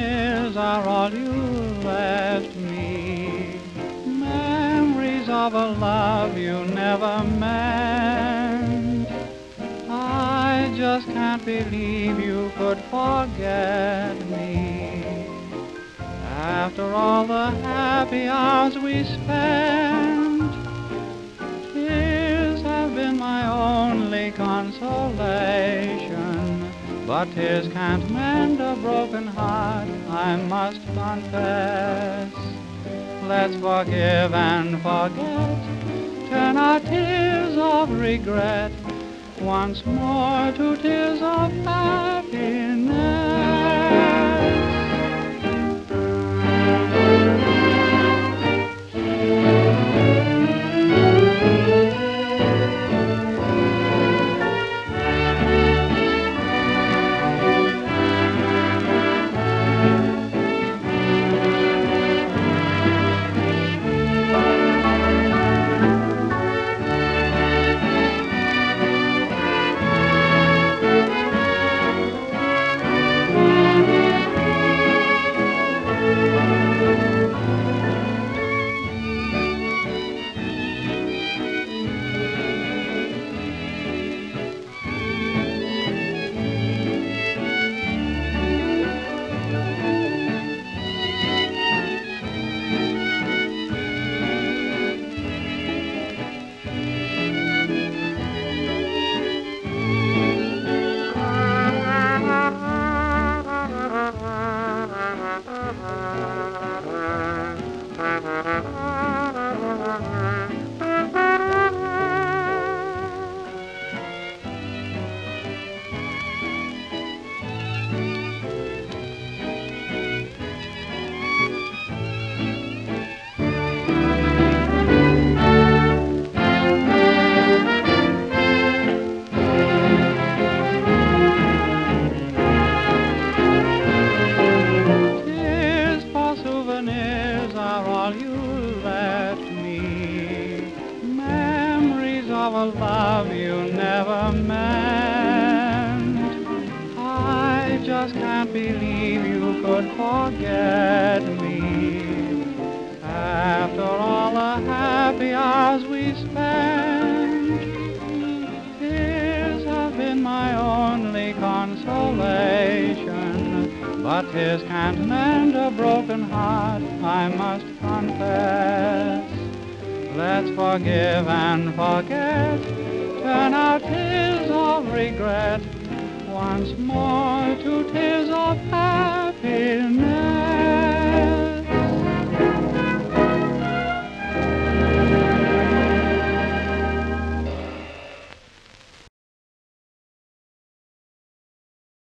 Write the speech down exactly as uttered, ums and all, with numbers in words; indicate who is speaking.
Speaker 1: souvenirs are all you left me. Memories of a love you never meant. I just can't believe you could forget me. After all the happy hours we spent, tears have been my only consolation. But tears can't mend a broken heart, I must confess. Let's forgive and forget, turn our tears of regret once more to tears of happiness. Of a love you never meant. I just can't believe you could forget me. After all the happy hours we spent, tears have been my only consolation. But tears can't mend a broken heart, I must confess. Let's forgive and forget, turn our tears of regret once more to tears